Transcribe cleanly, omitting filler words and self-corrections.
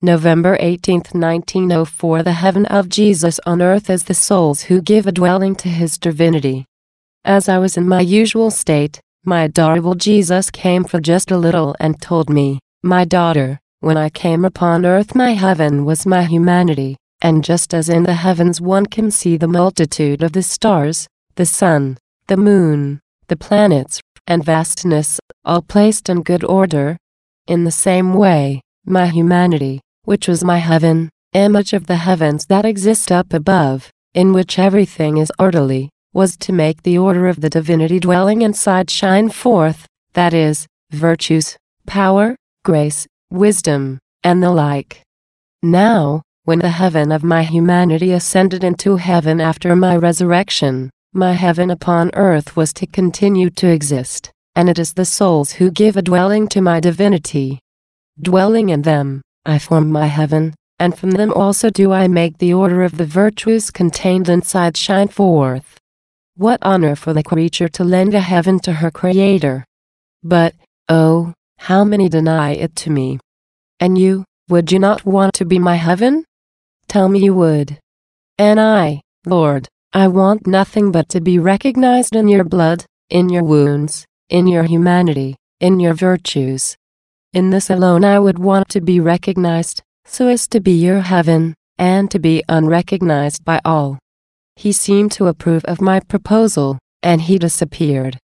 November 18, 1904. The heaven of Jesus on earth is the souls who give a dwelling to his divinity. As I was in my usual state, my adorable Jesus came for just a little and told me, "My daughter, when I came upon earth my heaven was my humanity, and just as in the heavens one can see the multitude of the stars, the sun, the moon, the planets, and vastness, all placed in good order, in the same way, my humanity, which was my heaven, image of the heavens that exist up above, in which everything is orderly, was to make the order of the divinity dwelling inside shine forth, that is, virtues, power, grace, wisdom, and the like. Now, when the heaven of my humanity ascended into heaven after my resurrection, my heaven upon earth was to continue to exist, and it is the souls who give a dwelling to my divinity. Dwelling in them, I form my heaven, and from them also do I make the order of the virtues contained inside shine forth. What honor for the creature to lend a heaven to her Creator! But, oh, how many deny it to me! And you, would you not want to be my heaven? Tell me you would. And I, Lord, I want nothing but to be recognized in your blood, in your wounds, in your humanity, in your virtues. In this alone I would want to be recognized, so as to be your heaven, and to be unrecognized by all." He seemed to approve of my proposal, and he disappeared.